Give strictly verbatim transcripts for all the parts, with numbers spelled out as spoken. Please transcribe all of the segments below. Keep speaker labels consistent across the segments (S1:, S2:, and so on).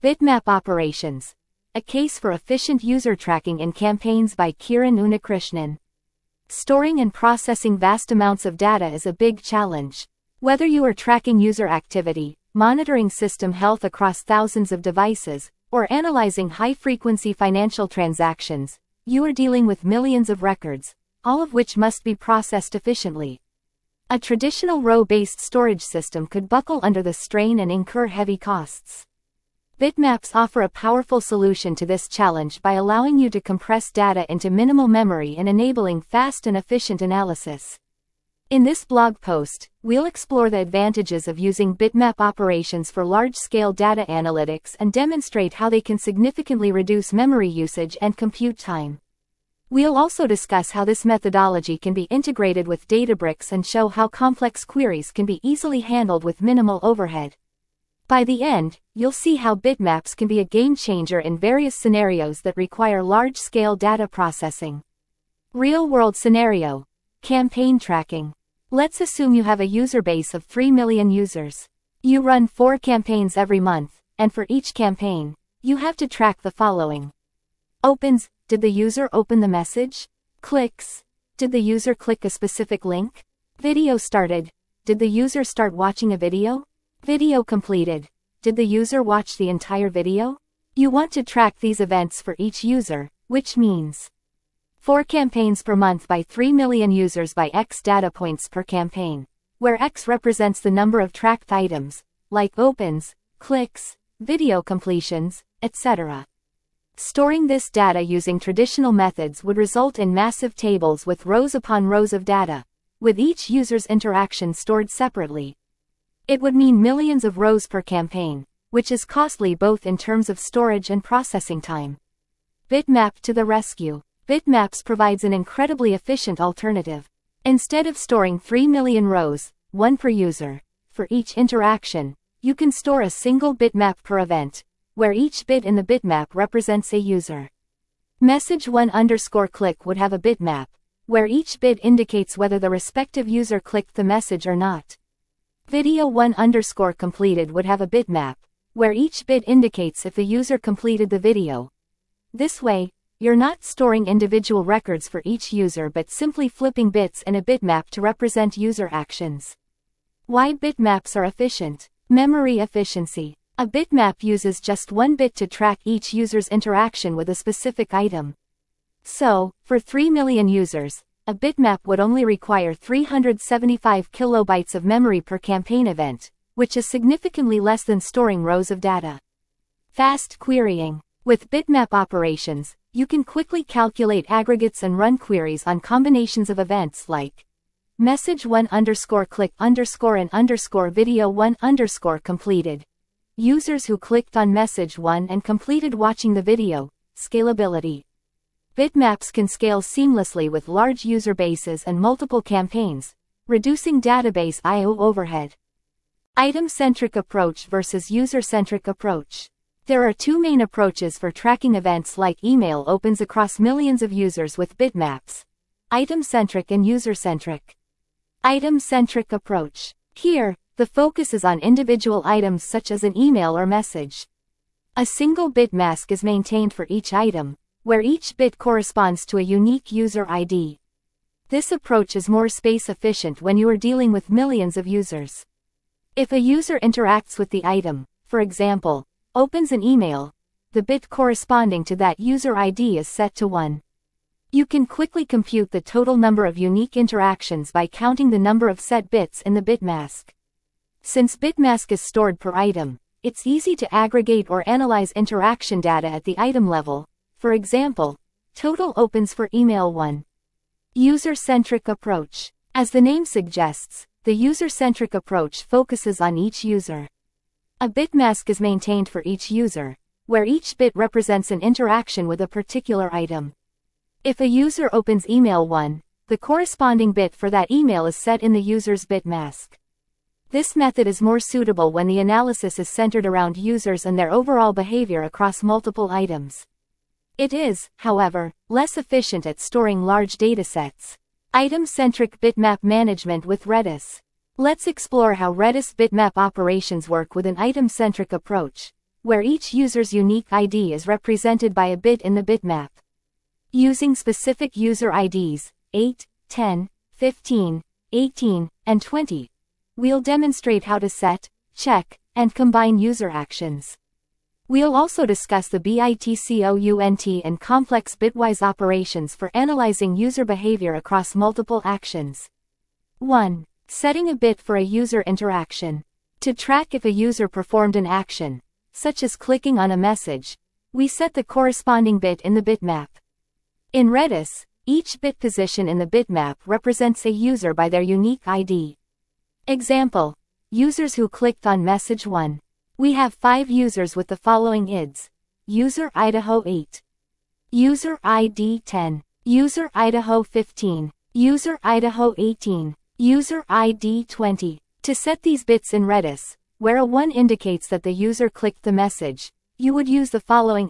S1: Bitmap Operations. A Case for Efficient User Tracking in Campaigns by Kiran Unnikrishnan. Storing and processing vast amounts of data is a big challenge. Whether you are tracking user activity, monitoring system health across thousands of devices, or analyzing high-frequency financial transactions, you are dealing with millions of records, all of which must be processed efficiently. A traditional row-based storage system could buckle under the strain and incur heavy costs. Bitmaps offer a powerful solution to this challenge by allowing you to compress data into minimal memory and enabling fast and efficient analysis. In this blog post, we'll explore the advantages of using bitmap operations for large-scale data analytics and demonstrate how they can significantly reduce memory usage and compute time. We'll also discuss how this methodology can be integrated with Databricks and show how complex queries can be easily handled with minimal overhead. By the end, you'll see how bitmaps can be a game-changer in various scenarios that require large-scale data processing. Real-world scenario. Campaign tracking. Let's assume you have a user base of three million users. You run four campaigns every month, and for each campaign, you have to track the following. Opens. Did the user open the message? Clicks. Did the user click a specific link? Video started. Did the user start watching a video? Video completed. Did the user watch the entire video? You want to track these events for each user, which means four campaigns per month by three million users by X data points per campaign, where X represents the number of tracked items, like opens, clicks, video completions, et cetera. Storing this data using traditional methods would result in massive tables with rows upon rows of data, with each user's interaction stored separately. It would mean millions of rows per campaign, which is costly both in terms of storage and processing time. Bitmap to the rescue. Bitmaps provides an incredibly efficient alternative. Instead of storing three million rows, one per user, for each interaction, you can store a single bitmap per event, where each bit in the bitmap represents a user. Message one underscore click would have a bitmap, where each bit indicates whether the respective user clicked the message or not. Video one underscore completed would have a bitmap, where each bit indicates if the user completed the video. This way, you're not storing individual records for each user but simply flipping bits in a bitmap to represent user actions. Why bitmaps are efficient? Memory efficiency. A bitmap uses just one bit to track each user's interaction with a specific item. So, for three million users, a bitmap would only require three hundred seventy-five kilobytes of memory per campaign event, which is significantly less than storing rows of data. Fast querying. With bitmap operations, you can quickly calculate aggregates and run queries on combinations of events like message one underscore click underscore and underscore video one underscore completed. Users who clicked on message one and completed watching the video. Scalability. Bitmaps can scale seamlessly with large user bases and multiple campaigns, reducing database I O overhead. Item-centric approach versus user-centric approach. There are two main approaches for tracking events like email opens across millions of users with bitmaps: item-centric and user-centric. Item-centric approach. Here, the focus is on individual items such as an email or message. A single bit mask is maintained for each item, where each bit corresponds to a unique user I D. This approach is more space efficient when you are dealing with millions of users. If a user interacts with the item, for example, opens an email, the bit corresponding to that user I D is set to one. You can quickly compute the total number of unique interactions by counting the number of set bits in the bit mask. Since bitmask is stored per item, it's easy to aggregate or analyze interaction data at the item level. For example, total opens for email one. User-centric approach. As the name suggests, the user-centric approach focuses on each user. A bitmask is maintained for each user, where each bit represents an interaction with a particular item. If a user opens email one, the corresponding bit for that email is set in the user's bitmask. This method is more suitable when the analysis is centered around users and their overall behavior across multiple items. It is, however, less efficient at storing large datasets. Item-centric bitmap management with Redis. Let's explore how Redis bitmap operations work with an item-centric approach. where each user's unique I D is represented by a bit in the bitmap. Using specific user I Ds, eight, ten, fifteen, eighteen, and twenty, we'll demonstrate how to set, check, and combine user actions. We'll also discuss the bitcount and complex bitwise operations for analyzing user behavior across multiple actions. one. Setting a bit for a user interaction. To track if a user performed an action, such as clicking on a message, we set the corresponding bit in the bitmap. In Redis, each bit position in the bitmap represents a user by their unique I D. Example: users who clicked on message one. We have five users with the following I Ds. User Idaho eight. User I D ten. User Idaho fifteen. User Idaho eighteen. User I D twenty. To set these bits in Redis, where a one indicates that the user clicked the message, you would use the following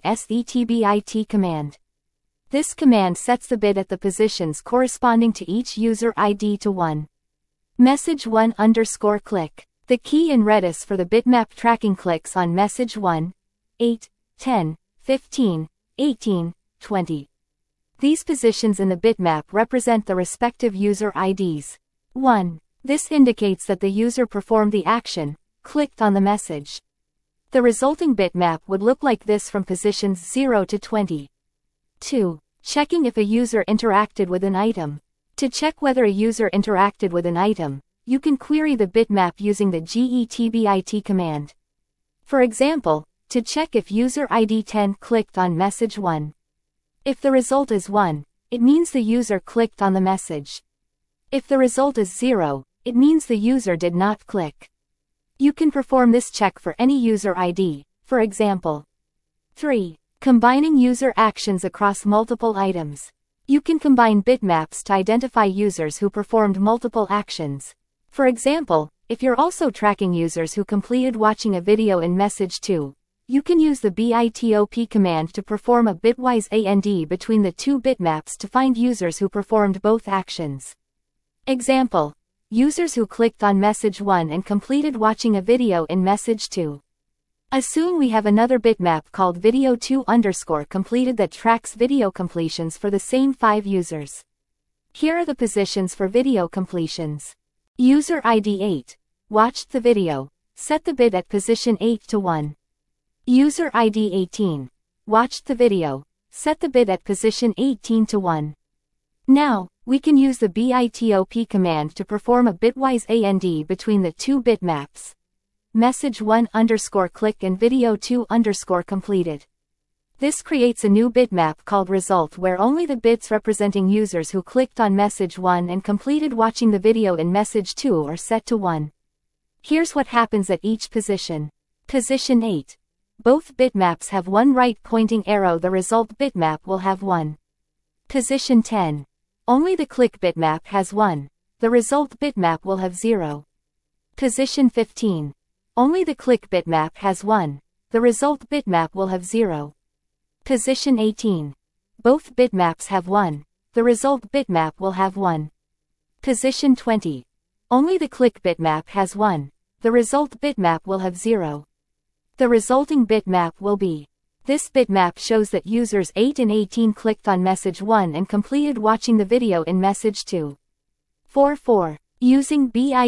S1: setbit command. This command sets the bit at the positions corresponding to each user I D to one. Message one underscore click. The key in Redis for the bitmap tracking clicks on message one, eight, ten, fifteen, eighteen, twenty. These positions in the bitmap represent the respective user I Ds. one. This indicates that the user performed the action, clicked on the message. The resulting bitmap would look like this from positions zero to twenty. two. Checking if a user interacted with an item. To check whether a user interacted with an item, you can query the bitmap using the getbit command. For example, to check if user I D ten clicked on message one. If the result is one, it means the user clicked on the message. If the result is zero, it means the user did not click. You can perform this check for any user I D, for example. three. Combining user actions across multiple items. You can combine bitmaps to identify users who performed multiple actions. For example, if you're also tracking users who completed watching a video in message two, you can use the bitop command to perform a bitwise A N D between the two bitmaps to find users who performed both actions. Example: users who clicked on message one and completed watching a video in message two. Assume we have another bitmap called video two underscore completed that tracks video completions for the same five users. Here are the positions for video completions. User I D eight. Watched the video. Set the bit at position eight to one. User I D eighteen. Watched the video. Set the bit at position eighteen to one. Now, we can use the bitop command to perform a bitwise A N D between the two bitmaps. Message one underscore click and video two underscore completed. This creates a new bitmap called result where only the bits representing users who clicked on message one and completed watching the video in message two are set to one. Here's what happens at each position. Position eight. Both bitmaps have one right pointing arrow. The result bitmap will have one. Position ten. Only the click bitmap has one. The result bitmap will have zero. Position fifteen. Only the click bitmap has one. The result bitmap will have zero. Position eighteen. Both bitmaps have one. The result bitmap will have one. Position twenty. Only the click bitmap has one. The result bitmap will have zero. The resulting bitmap will be. This bitmap shows that users eight and eighteen clicked on message one and completed watching the video in message two. four four. Using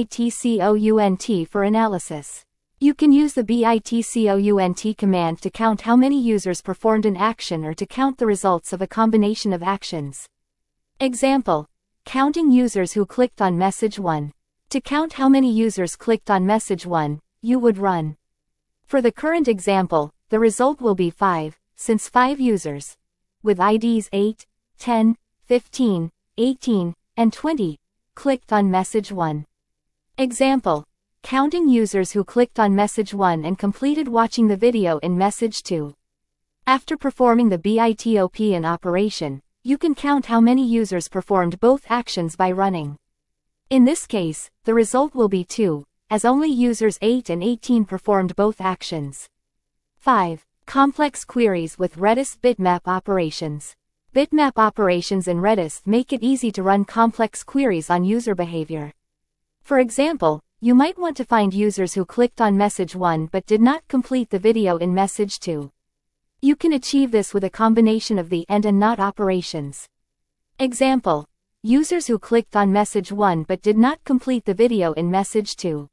S1: bitcount for analysis. You can use the bitcount command to count how many users performed an action or to count the results of a combination of actions. Example: counting users who clicked on message one. To count how many users clicked on message one, you would run. For the current example, the result will be five, since five users, with I Ds eight, ten, fifteen, eighteen, and twenty, clicked on message one. Example: counting users who clicked on message one and completed watching the video in message two. After performing the bitop in operation, you can count how many users performed both actions by running. In this case, the result will be two, as only users eight and eighteen performed both actions. five. Complex queries with Redis bitmap operations. Bitmap operations in Redis make it easy to run complex queries on user behavior. For example, you might want to find users who clicked on message one but did not complete the video in message two. You can achieve this with a combination of the and and not operations. Example: users who clicked on message one but did not complete the video in message two.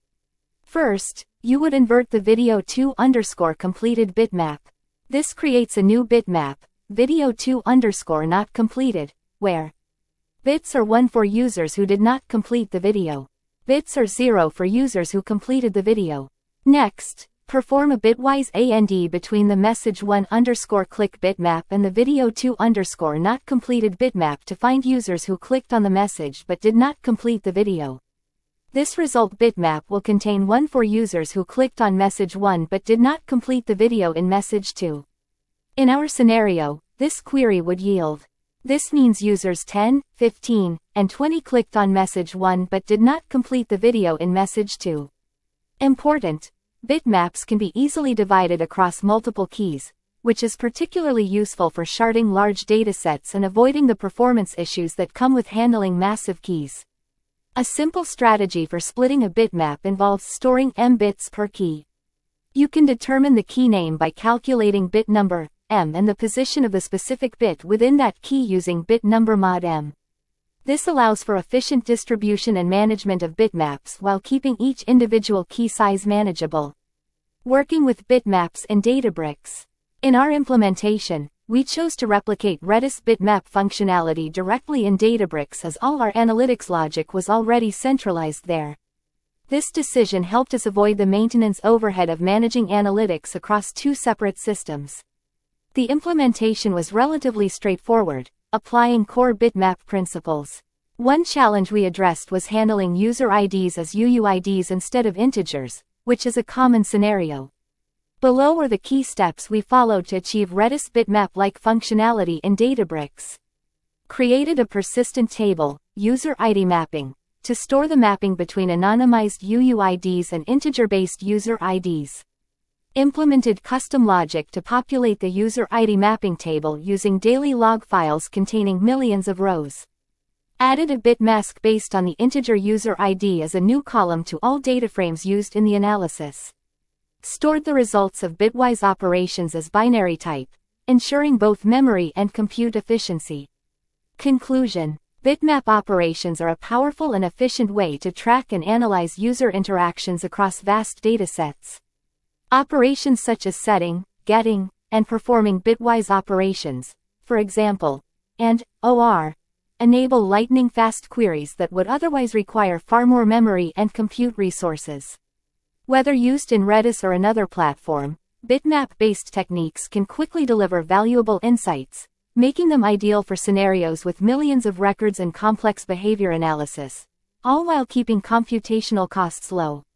S1: First, you would invert the video two underscore completed bitmap. This creates a new bitmap, video two underscore not completed, where bits are one for users who did not complete the video. Bits are zero for users who completed the video. Next, perform a bitwise A N D between the message one underscore click bitmap and the video two underscore not completed bitmap to find users who clicked on the message but did not complete the video. This result bitmap will contain one for users who clicked on message one but did not complete the video in message two. In our scenario, this query would yield: this means users ten, fifteen, and twenty clicked on message one but did not complete the video in message two. Important: bitmaps can be easily divided across multiple keys, which is particularly useful for sharding large datasets and avoiding the performance issues that come with handling massive keys. A simple strategy for splitting a bitmap involves storing m bits per key. You can determine the key name by calculating bit number, m, and the position of the specific bit within that key using bit number mod m. This allows for efficient distribution and management of bitmaps while keeping each individual key size manageable. Working with bitmaps in Databricks. In our implementation, we chose to replicate Redis bitmap functionality directly in Databricks as all our analytics logic was already centralized there. This decision helped us avoid the maintenance overhead of managing analytics across two separate systems. The implementation was relatively straightforward, applying core bitmap principles. One challenge we addressed was handling user I Ds as U U I Ds instead of integers, which is a common scenario. Below are the key steps we followed to achieve Redis bitmap-like functionality in Databricks. Created a persistent table, user I D mapping, to store the mapping between anonymized U U I Ds and integer-based user I Ds. Implemented custom logic to populate the user I D mapping table using daily log files containing millions of rows. Added a bit mask based on the integer user I D as a new column to all data frames used in the analysis. Stored the results of bitwise operations as binary type, ensuring both memory and compute efficiency. Conclusion: bitmap operations are a powerful and efficient way to track and analyze user interactions across vast datasets. Operations such as setting, getting, and performing bitwise operations, for example, and, or, enable lightning-fast queries that would otherwise require far more memory and compute resources. Whether used in Redis or another platform, bitmap-based techniques can quickly deliver valuable insights, making them ideal for scenarios with millions of records and complex behavior analysis, all while keeping computational costs low.